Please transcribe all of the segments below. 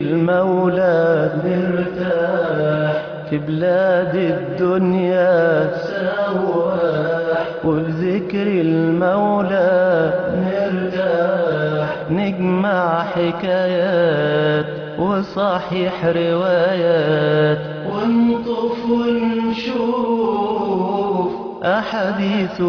المولى نرتاح في بلاد الدنيا سواح، وبذكر المولى نرتاح نجمع حكايات وصحيح روايات، ونطوف ونشوف أحاديث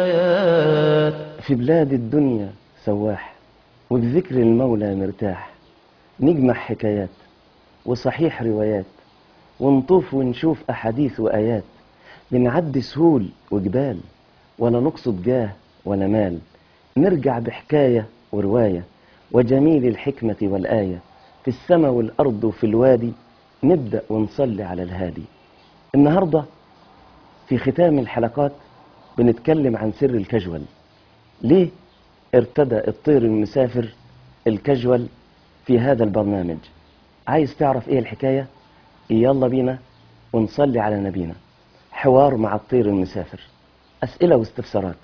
وآيات. في بلاد الدنيا سواح، وبذكر المولى نرتاح نجمع حكايات وصحيح روايات، ونطوف ونشوف أحاديث وآيات. بنعدي سهول وجبال ولا نقصد جاه ولا مال، نرجع بحكاية ورواية وجميل الحكمة والآية. في السماء والأرض وفي الوادي نبدأ ونصلي على الهادي. النهاردة في ختام الحلقات بنتكلم عن سر الكجول. ليه ارتدى الطير المسافر الكجول في هذا البرنامج؟ عايز تعرف ايه الحكاية؟ يلا بينا ونصلي على نبينا. حوار مع الطير المسافر، أسئلة واستفسارات.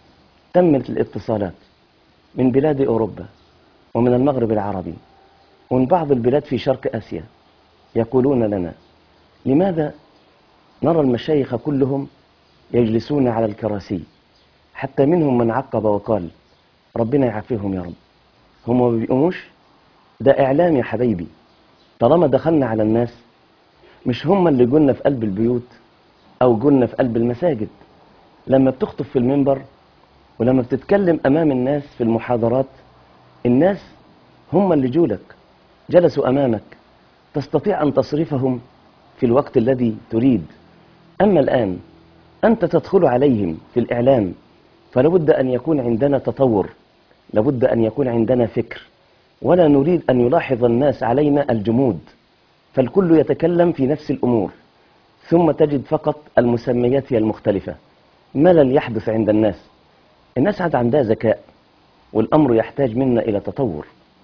تمت الاتصالات من بلاد أوروبا ومن المغرب العربي ومن بعض البلاد في شرق آسيا، يقولون لنا: لماذا نرى المشايخ كلهم يجلسون على الكراسي؟ حتى منهم من عقب وقال: ربنا يعافيهم يا رب، هم ما بيقوموش؟ ده إعلام يا حبايبي. طالما دخلنا على الناس، مش هم اللي قلنا في قلب البيوت أو قلنا في قلب المساجد. لما بتخطب في المنبر ولما بتتكلم أمام الناس في المحاضرات، الناس هم اللي جولك، جلسوا أمامك، تستطيع أن تصرفهم في الوقت الذي تريد. أما الآن أنت تدخل عليهم في الإعلام، فلابد أن يكون عندنا تطور، لابد أن يكون عندنا فكر، ولا نريد أن يلاحظ الناس علينا الجمود، فالكل يتكلم في نفس الأمور، ثم تجد فقط المسميات هي المختلفة. ملل يحدث عند الناس. الناس عندها ذكاء، والأمر يحتاج منا إلى تطور،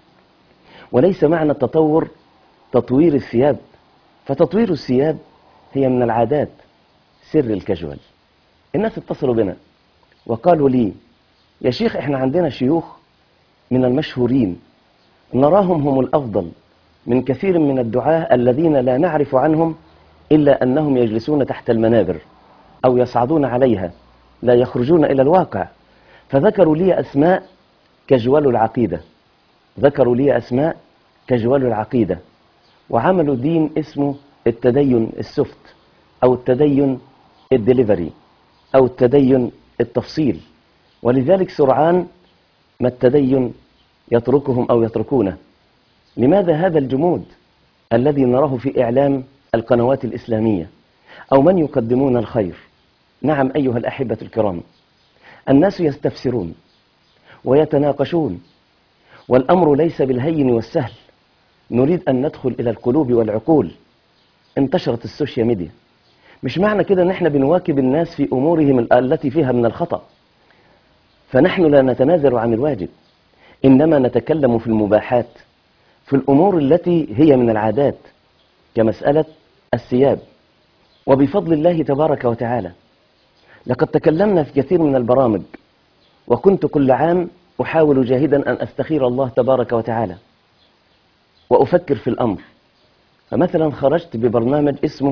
وليس معنى التطور تطوير الثياب، فتطوير الثياب هي من العادات. سر الكجول. الناس اتصلوا بنا وقالوا لي: يا شيخ، احنا عندنا شيوخ من المشهورين نراهم هم الأفضل من كثير من الدعاة الذين لا نعرف عنهم إلا أنهم يجلسون تحت المنابر أو يصعدون عليها، لا يخرجون إلى الواقع. فذكروا لي أسماء كجول العقيدة، ذكروا لي أسماء كجول العقيدة، وعملوا دين اسمه التدين السفت، أو التدين الدليفري، أو التدين التفصيل. ولذلك سرعان ما التدين يتركهم أو يتركونه. لماذا هذا الجمود الذي نراه في إعلام القنوات الإسلامية أو من يقدمون الخير؟ نعم أيها الأحبة الكرام، الناس يستفسرون ويتناقشون، والأمر ليس بالهين والسهل. نريد أن ندخل إلى القلوب والعقول. انتشرت السوشيال ميديا، مش معنى كده ان احنا بنواكب الناس في امورهم التي فيها من الخطأ، فنحن لا نتنازل عن الواجب، انما نتكلم في المباحات، في الامور التي هي من العادات، كمسألة الثياب. وبفضل الله تبارك وتعالى لقد تكلمنا في كثير من البرامج، وكنت كل عام احاول جاهدا ان استخير الله تبارك وتعالى وافكر في الامر. فمثلا خرجت ببرنامج اسمه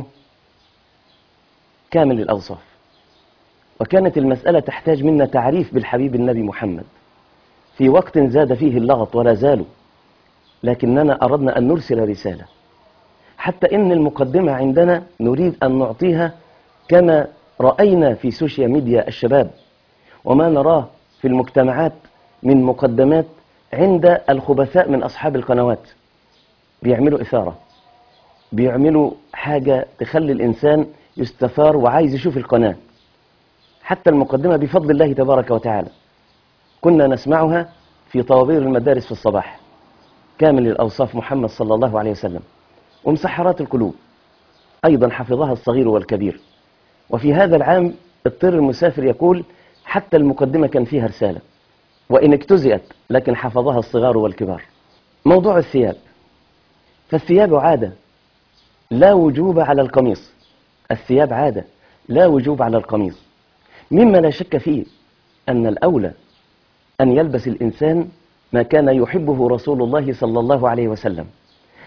كامل الأوصاف، وكانت المسألة تحتاج منا تعريف بالحبيب النبي محمد في وقت زاد فيه اللغط ولا زالوا، لكننا أردنا أن نرسل رسالة، حتى إن المقدمة عندنا نريد أن نعطيها كما رأينا في سوشيال ميديا الشباب وما نراه في المجتمعات من مقدمات عند الخبثاء من أصحاب القنوات. بيعملوا إثارة، بيعملوا حاجة تخلي الإنسان يستثار وعايز يشوف القناة. حتى المقدمة بفضل الله تبارك وتعالى كنا نسمعها في طوابير المدارس في الصباح: كامل الأوصاف محمد صلى الله عليه وسلم، ومسحرات القلوب أيضا حفظها الصغير والكبير. وفي هذا العام الطير المسافر يقول: حتى المقدمة كان فيها رسالة، وإن اجتزئت لكن حفظها الصغار والكبار. موضوع الثياب، فالثياب عادة لا وجوب على القميص. الثياب عادة لا وجوب على القميص، مما لا شك فيه أن الأولى أن يلبس الإنسان ما كان يحبه رسول الله صلى الله عليه وسلم.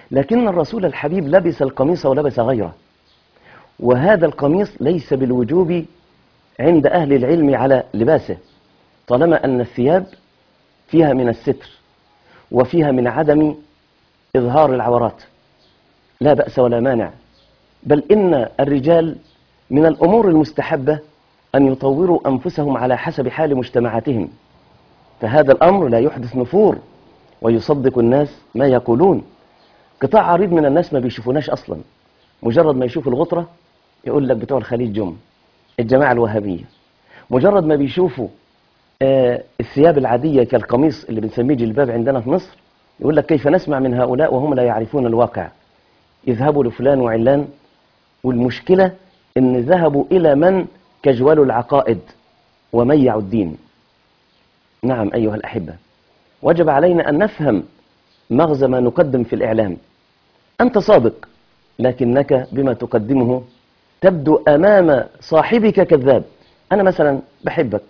لكن الرسول الحبيب لبس القميص ولبس غيره، وهذا القميص ليس بالوجوب عند أهل العلم على لباسه، طالما أن الثياب فيها من الستر وفيها من عدم إظهار العورات، لا بأس ولا مانع. بل إن الرجال من الأمور المستحبة أن يطوروا أنفسهم على حسب حال مجتمعاتهم، فهذا الأمر لا يحدث نفور ويصدق الناس ما يقولون. قطاع عريض من الناس ما بيشوفوناش أصلا، مجرد ما يشوف الغطرة يقول لك بتوع الخليج جم، الجماعة الوهابية. مجرد ما بيشوفوا الثياب العادية كالقميص اللي بنسميه جلباب عندنا في مصر، يقول لك كيف نسمع من هؤلاء وهم لا يعرفون الواقع، يذهبوا لفلان وعلان. والمشكلة إن ذهبوا إلى من كجولوا العقائد وميعوا الدين. نعم أيها الأحبة، وجب علينا أن نفهم مغزى ما نقدم في الإعلام. أنت صادق، لكنك بما تقدمه تبدو أمام صاحبك كذاب. أنا مثلا بحبك،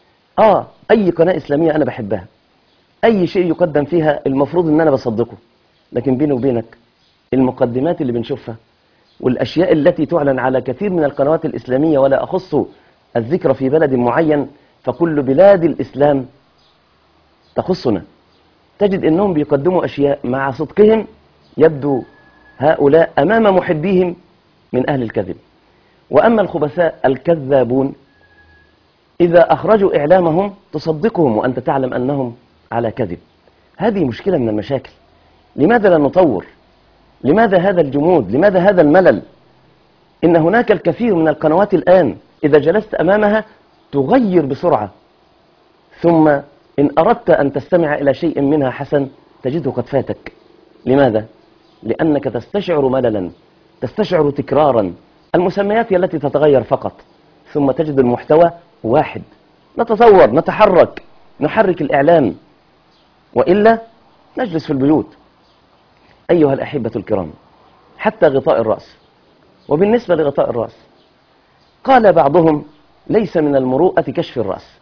أي قناة إسلامية أنا بحبها، أي شيء يقدم فيها المفروض أن أنا بصدقه، لكن بيني وبينك المقدمات اللي بنشوفها والأشياء التي تعلن على كثير من القنوات الإسلامية، ولا أخص الذكر في بلد معين، فكل بلاد الإسلام تخصنا، تجد أنهم بيقدموا أشياء مع صدقهم يبدو هؤلاء أمام محبيهم من أهل الكذب. وأما الخبثاء الكذابون إذا أخرجوا إعلامهم تصدقهم وأنت تعلم أنهم على كذب. هذه مشكلة من المشاكل. لماذا لا نطور؟ لماذا هذا الجمود؟ لماذا هذا الملل؟ إن هناك الكثير من القنوات الآن إذا جلست أمامها تغير بسرعة، ثم إن أردت أن تستمع إلى شيء منها حسن تجده قد فاتك. لماذا؟ لأنك تستشعر مللا، تستشعر تكرارا، المسميات هي التي تتغير فقط، ثم تجد المحتوى واحد. نتطور، نتحرك، نحرك الإعلام، وإلا نجلس في البيوت. أيها الأحبة الكرام، حتى غطاء الرأس. وبالنسبة لغطاء الرأس قال بعضهم ليس من المروءة كشف الرأس.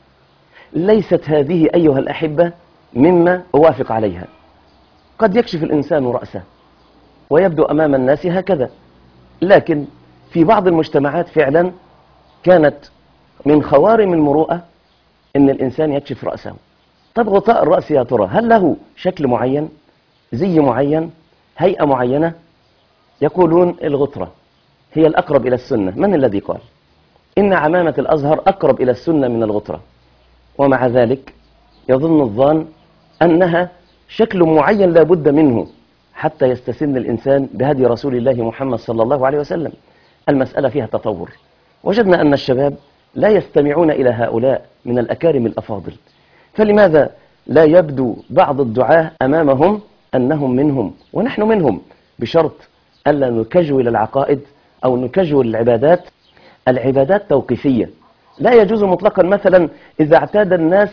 ليست هذه أيها الأحبة مما أوافق عليها. قد يكشف الإنسان رأسه ويبدو أمام الناس هكذا، لكن في بعض المجتمعات فعلا كانت من خوارم المروءة إن الإنسان يكشف رأسه. طب غطاء الرأس يا ترى هل له شكل معين، زي معين، هيئة معينة؟ يقولون الغطرة هي الأقرب إلى السنة. من الذي قال؟ إن عمامة الأزهر أقرب إلى السنة من الغطرة، ومع ذلك يظن الظان أنها شكل معين لا بد منه حتى يستسن الإنسان بهدي رسول الله محمد صلى الله عليه وسلم. المسألة فيها تطور. وجدنا أن الشباب لا يستمعون إلى هؤلاء من الأكارم الأفاضل، فلماذا لا يبدو بعض الدعاة أمامهم أنهم منهم ونحن منهم، بشرط ألا نكجول العقائد أو نكجول العبادات. العبادات توقيفية، لا يجوز مطلقا مثلا إذا اعتاد الناس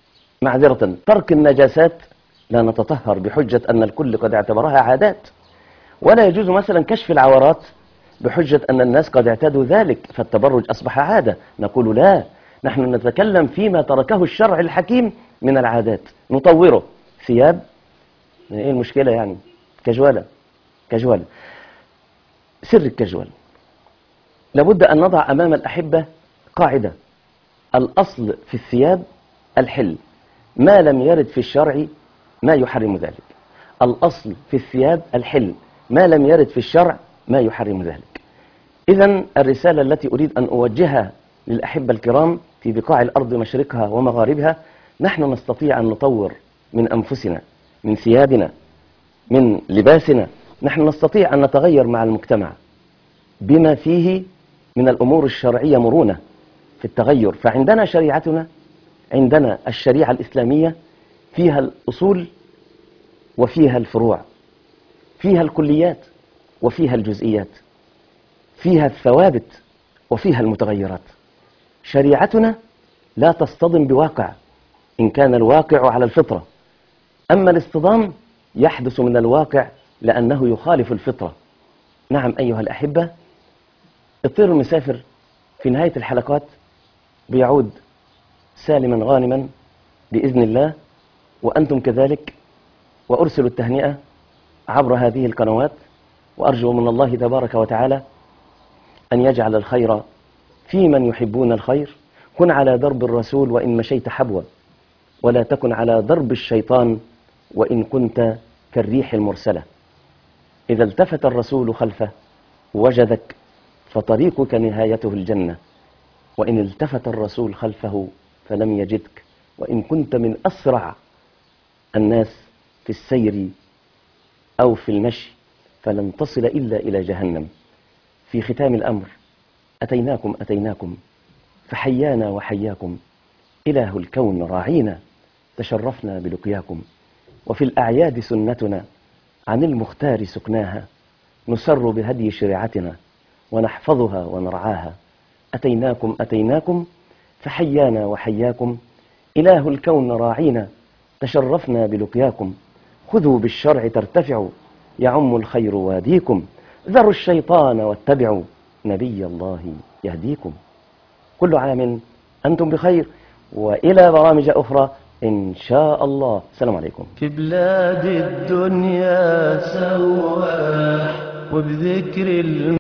معذرة ترك النجاسات لا نتطهر بحجة أن الكل قد اعتبرها عادات، ولا يجوز مثلا كشف العورات بحجة أن الناس قد اعتادوا ذلك فالتبرج أصبح عادة. نقول لا، نحن نتكلم فيما تركه الشرع الحكيم من العادات نطوره. ثياب، إيه المشكلة يعني؟ كجوالة. سر الكجوال لابد أن نضع أمام الأحبة قاعدة: الأصل في الثياب الحل، ما لم يرد في الشرع ما يحرم ذلك. الأصل في الثياب الحل، ما لم يرد في الشرع ما يحرم ذلك. إذن الرسالة التي أريد أن أوجهها للأحبة الكرام في بقاع الأرض مشرقها ومغاربها: نحن نستطيع أن نطور من أنفسنا، من ثيابنا، من لباسنا. نحن نستطيع أن نتغير مع المجتمع بما فيه من الأمور الشرعية مرونة في التغير. فعندنا شريعتنا، عندنا الشريعة الإسلامية فيها الأصول وفيها الفروع، فيها الكليات وفيها الجزئيات، فيها الثوابت وفيها المتغيرات. شريعتنا لا تصطدم بواقع إن كان الواقع على الفطرة، أما الاصطدام يحدث من الواقع لأنه يخالف الفطرة. نعم أيها الأحبة، الطير المسافر في نهاية الحلقات بيعود سالما غانما بإذن الله، وأنتم كذلك، وأرسل التهنئة عبر هذه القنوات، وأرجو من الله تبارك وتعالى أن يجعل الخير في من يحبون الخير. كن على درب الرسول وإن مشيت حبوا، ولا تكن على درب الشيطان وإن كنت كالريح المرسلة. إذا التفت الرسول خلفه وجدك فطريقك نهايته الجنة، وإن التفت الرسول خلفه فلم يجدك وإن كنت من أسرع الناس في السير أو في المشي فلن تصل إلا إلى جهنم. في ختام الأمر أتيناكم فحيانا وحياكم إله الكون راعينا، تشرفنا بلقياكم. وفي الأعياد سنتنا عن المختار سكناها، نسر بهدي شريعتنا ونحفظها ونرعاها. أتيناكم فحيانا وحياكم إله الكون راعينا، تشرفنا بلقياكم. خذوا بالشرع ترتفعوا، يعم الخير واديكم. ذروا الشيطان واتبعوا، نبي الله يهديكم. كل عام أنتم بخير، وإلى برامج أخرى إن شاء الله. السلام عليكم. في بلاد الدنيا سواح وبذكر